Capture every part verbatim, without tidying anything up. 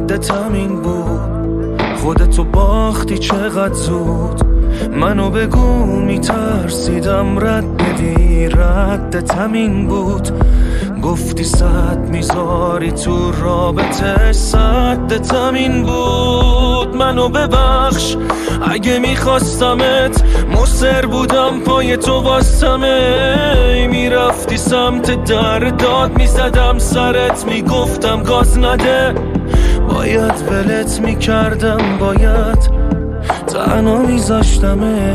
ردت همین بود، خودتو باختی چقدر زود. منو بگو میترسیدم رد بدی، ردت همین بود. گفتی صد میذاری تو رابطه، صدت همین بود. منو ببخش اگه میخواستمت، مصر بودم پای تو واسمه. میرفتی سمت در داد میزدم سرت، میگفتم گاز نده. باید ولت میکردم، باید تنها میذاشتمه.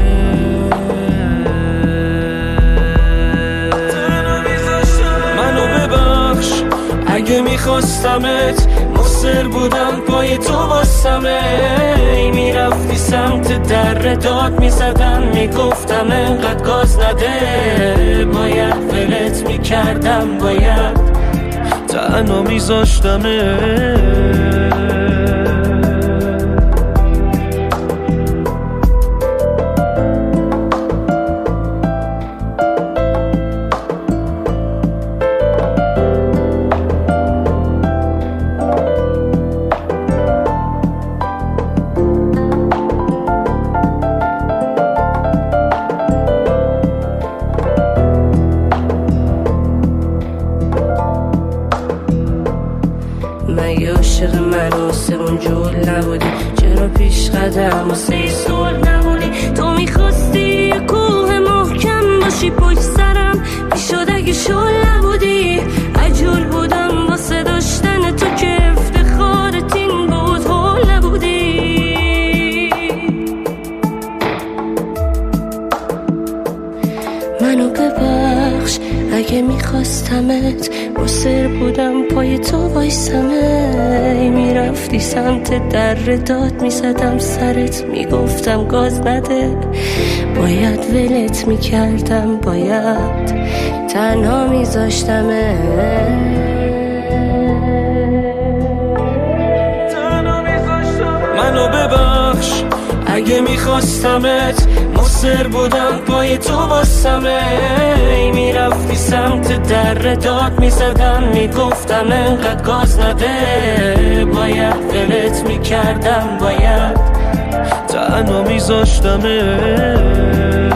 منو ببخش اگه میخواستمت، مصر بودم پای تو واسمه. میرفتی سمت در داد میزدم، میگفتم انقدر گاز نده. باید ولت میکردم، باید تنها میذاشتمه. مگه عاشق من واسه اون جول نبودی؟ چرا پیش قدم واسه ی سول نبودی؟ تو میخواستی کوه محکم باشی پشت سرم، میشد اگه شل نبودی. عجول بودم واسه داشتن تو که افتخارت این بود، هول نبودی. منو ببخش اگه میخواستمت، مصر بودم پای تو وایسمه. میرفتی سمت در داد میزدم سرت، میگفتم گاز نده. باید ولت میکردم، باید تنها میذاشتمه. منو ببخش اگه میخواستمت، مصر بودم پای تو واسمه. میرفتی سمت در داد میزدم، میگفتم انقدر گاز نده. باید ولت میکردم، باید تنها میذاشتمه.